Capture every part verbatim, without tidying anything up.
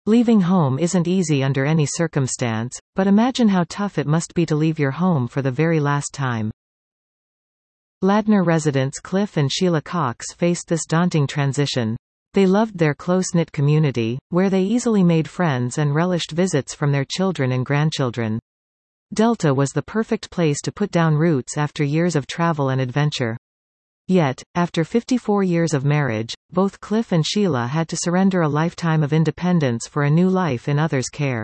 Leaving home isn't easy under any circumstance, but imagine how tough it must be to leave your home for the very last time. Ladner residents Cliff and Sheila Cox faced this daunting transition. They loved their close-knit community, where they easily made friends and relished visits from their children and grandchildren. Delta was the perfect place to put down roots after years of travel and adventure. Yet, after fifty-four years of marriage, both Cliff and Sheila had to surrender a lifetime of independence for a new life in others' care.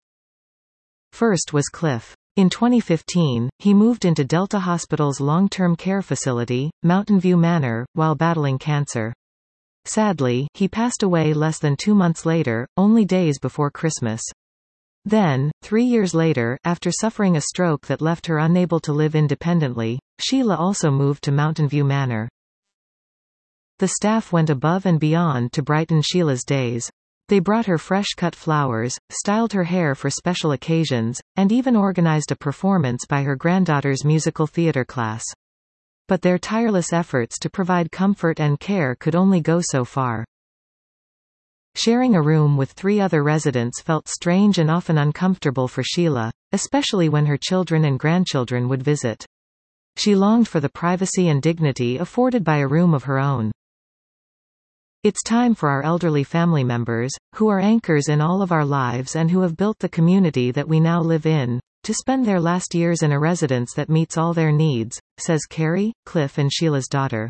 First was Cliff. In twenty fifteen, he moved into Delta Hospital's long-term care facility, Mountain View Manor, while battling cancer. Sadly, he passed away less than two months later, only days before Christmas. Then, three years later, after suffering a stroke that left her unable to live independently, Sheila also moved to Mountain View Manor. The staff went above and beyond to brighten Sheila's days. They brought her fresh-cut flowers, styled her hair for special occasions, and even organized a performance by her granddaughter's musical theater class. But their tireless efforts to provide comfort and care could only go so far. Sharing a room with three other residents felt strange and often uncomfortable for Sheila, especially when her children and grandchildren would visit. She longed for the privacy and dignity afforded by a room of her own. It's time for our elderly family members, who are anchors in all of our lives and who have built the community that we now live in, to spend their last years in a residence that meets all their needs, says Carrie, Cliff and Sheila's daughter.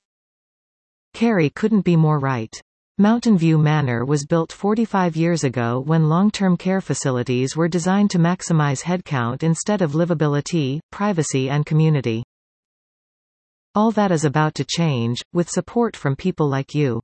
Carrie couldn't be more right. Mountain View Manor was built forty-five years ago when long-term care facilities were designed to maximize headcount instead of livability, privacy and community. All that is about to change, with support from people like you.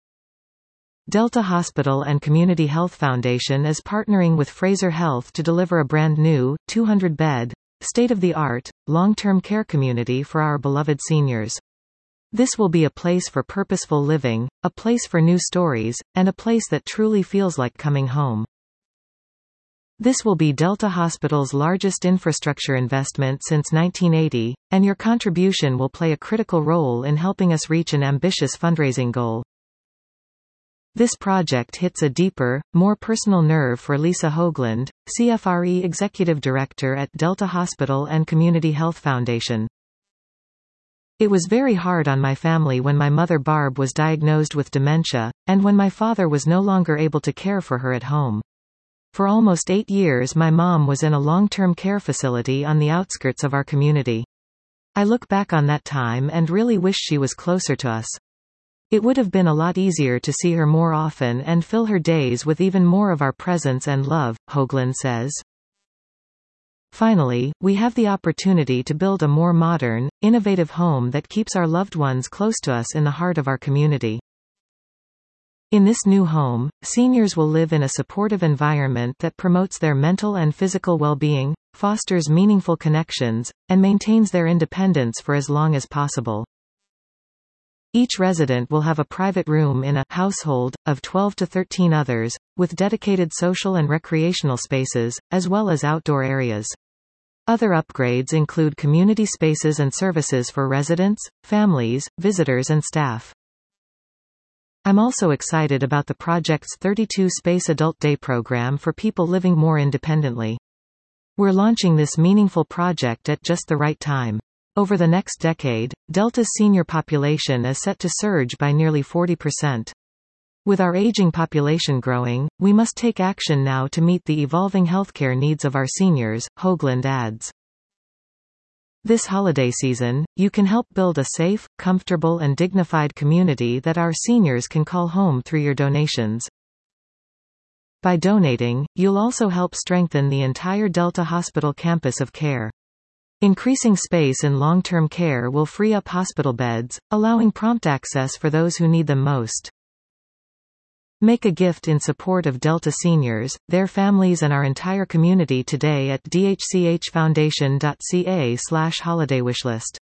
Delta Hospital and Community Health Foundation is partnering with Fraser Health to deliver a brand new, two hundred bed, state-of-the-art, long-term care community for our beloved seniors. This will be a place for purposeful living, a place for new stories, and a place that truly feels like coming home. This will be Delta Hospital's largest infrastructure investment since nineteen eighty, and your contribution will play a critical role in helping us reach an ambitious fundraising goal. This project hits a deeper, more personal nerve for Lisa Hoagland, C F R E Executive Director at Delta Hospital and Community Health Foundation. It was very hard on my family when my mother Barb was diagnosed with dementia, and when my father was no longer able to care for her at home. For almost eight years my mom was in a long-term care facility on the outskirts of our community. I look back on that time and really wish she was closer to us. It would have been a lot easier to see her more often and fill her days with even more of our presence and love, Hoagland says. Finally, we have the opportunity to build a more modern, innovative home that keeps our loved ones close to us in the heart of our community. In this new home, seniors will live in a supportive environment that promotes their mental and physical well-being, fosters meaningful connections, and maintains their independence for as long as possible. Each resident will have a private room in a household of twelve to thirteen others, with dedicated social and recreational spaces, as well as outdoor areas. Other upgrades include community spaces and services for residents, families, visitors and staff. I'm also excited about the project's thirty-two space Adult Day program for people living more independently. We're launching this meaningful project at just the right time. Over the next decade, Delta's senior population is set to surge by nearly forty percent. With our aging population growing, we must take action now to meet the evolving healthcare needs of our seniors, Hoagland adds. This holiday season, you can help build a safe, comfortable and dignified community that our seniors can call home through your donations. By donating, you'll also help strengthen the entire Delta Hospital campus of care. Increasing space in long-term care will free up hospital beds, allowing prompt access for those who need them most. Make a gift in support of Delta seniors, their families and our entire community today at d h c h foundation dot c a slash holiday wishlist.